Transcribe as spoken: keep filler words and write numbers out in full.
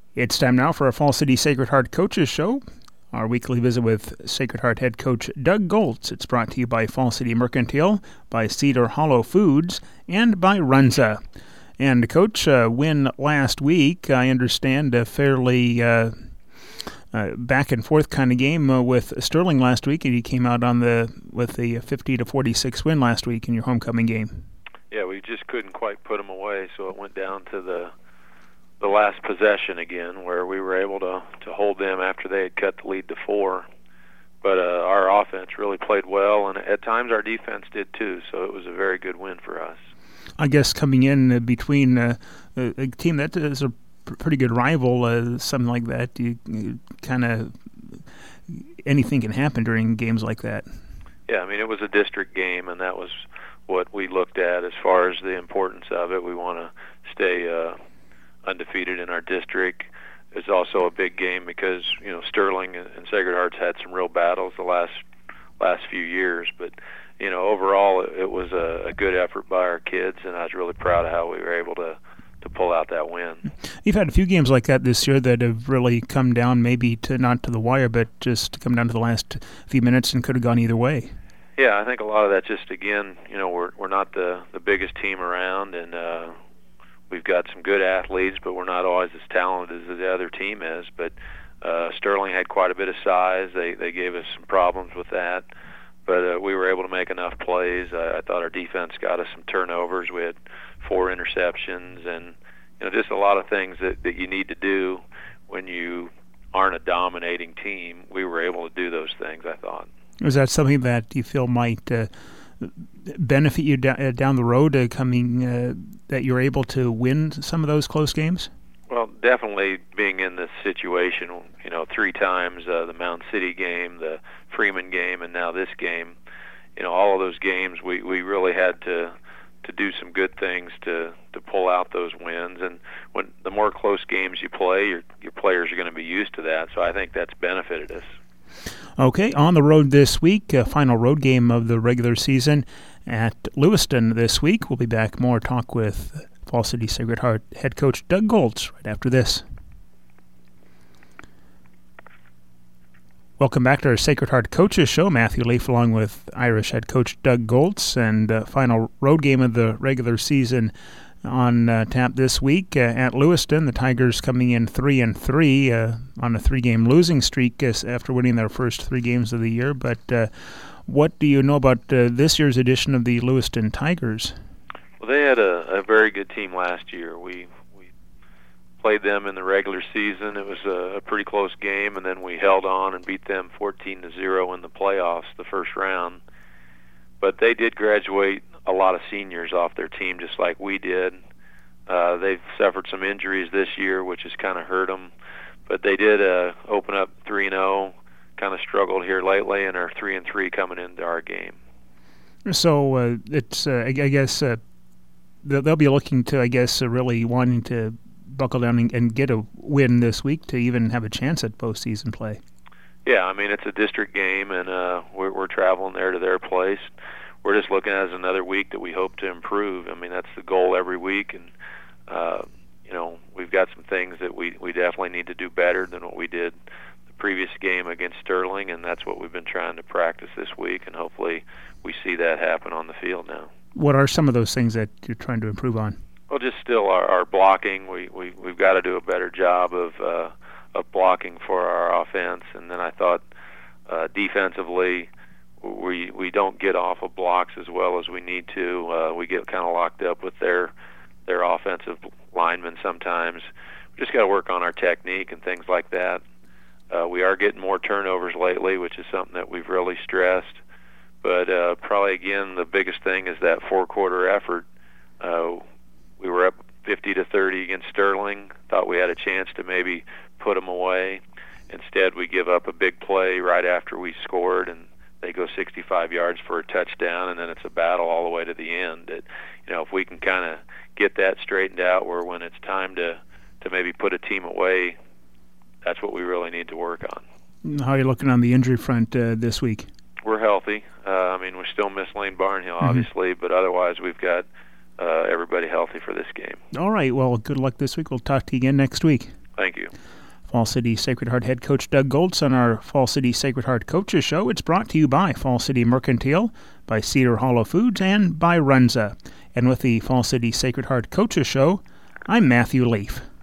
It's time now for our Fall City Sacred Heart Coaches Show, our weekly visit with Sacred Heart head coach Doug Goltz. It's brought to you by Fall City Mercantile, by Cedar Hollow Foods, and by Runza. And Coach, uh, win last week, I understand, a fairly uh, uh, back and forth kind of game uh, with Sterling last week, and you came out on the with the fifty to forty-six win last week in your homecoming game. Yeah, we just couldn't quite put them away, so it went down to the the last possession again, where we were able to to hold them after they had cut the lead to four. But uh, our offense really played well, and at times our defense did too, so it was a very good win for us. I guess coming in uh, between uh, a, a team that is a pr- pretty good rival, uh, something like that, you, you kind of anything can happen during games like that. Yeah, I mean, it was a district game, and that was what we looked at as far as the importance of it. We want to stay uh, undefeated in our district. It's also a big game because, you know, Sterling and Sacred Heart's had some real battles the last last few years, but you know, overall it, it was a, a good effort by our kids, and I was really proud of how we were able to to pull out that win. You've had a few games like that this year that have really come down, maybe to not to the wire, but just come down to the last few minutes and could have gone either way. Yeah, I think a lot of that just, again, you know, we're we're not the the biggest team around, and uh, we've got some good athletes, but we're not always as talented as the other team is. But uh, Sterling had quite a bit of size. They they gave us some problems with that, but uh, we were able to make enough plays. I, I thought our defense got us some turnovers. We had four interceptions, and you know, just a lot of things that, that you need to do when you aren't a dominating team. We were able to do those things, I thought. Is that something that you feel might uh, benefit you da- uh, down the road, uh, coming uh, that you're able to win some of those close games? Well, definitely being in this situation, you know, three times, uh, the Mound City game, the Freeman game, and now this game, you know, all of those games, we, we really had to to do some good things to, to pull out those wins. And when the more close games you play, your your players are going to be used to that, so I think that's benefited us. Okay, on the road this week, a final road game of the regular season at Lewiston this week. We'll be back more talk with Fall City Sacred Heart head coach Doug Goltz right after this. Welcome back to our Sacred Heart Coaches Show. Matthew Leaf along with Irish head coach Doug Goltz, and uh, final road game of the regular season on uh, tap this week uh, at Lewiston. The Tigers coming in three and three uh, on a three-game losing streak uh, after winning their first three games of the year. But uh, what do you know about uh, this year's edition of the Lewiston Tigers? Well, they had a, a very good team last year. We we played them in the regular season. It was a, a pretty close game, and then we held on and beat them fourteen to zero in the playoffs, the first round. But they did graduate a lot of seniors off their team, just like we did. Uh, they've suffered some injuries this year, which has kind of hurt them. But they did uh, open up three and oh, kind of struggled here lately, and are three and three coming into our game. So uh, it's, uh, I guess, uh, they'll be looking to, I guess, uh, really wanting to buckle down and, and get a win this week to even have a chance at postseason play. Yeah, I mean, it's a district game, and uh, we're, we're traveling there to their place. We're just looking at it as another week that we hope to improve. I mean, that's the goal every week, and, uh, you know, we've got some things that we, we definitely need to do better than what we did the previous game against Sterling, and that's what we've been trying to practice this week, and hopefully we see that happen on the field now. What are some of those things that you're trying to improve on? Well, just still our, our blocking. We, we, we've got to do a better job of uh, of blocking for our offense, and then I thought uh, defensively, we we don't get off of blocks as well as we need to. Uh, we get kind of locked up with their their offensive linemen sometimes. We just got to work on our technique and things like that. Uh, we are getting more turnovers lately, which is something that we've really stressed. But uh, probably, again, the biggest thing is that four-quarter effort. Uh, we were up fifty to thirty against Sterling, thought we had a chance to maybe put them away. Instead, we give up a big play right after we scored, and they go sixty-five yards for a touchdown, and then it's a battle all the way to the end. It, you know, if we can kind of get that straightened out, where when it's time to, to maybe put a team away, that's what we really need to work on. How are you looking on the injury front uh, this week? We're healthy. Uh, I mean, we still miss Lane Barnhill, obviously, mm-hmm. but otherwise we've got uh, everybody healthy for this game. All right. Well, good luck this week. We'll talk to you again next week. Thank you. Falls City Sacred Heart head coach Doug Goltz on our Falls City Sacred Heart Coaches Show. It's brought to you by Falls City Mercantile, by Cedar Hollow Foods, and by Runza. And with the Falls City Sacred Heart Coaches Show, I'm Matthew Leaf.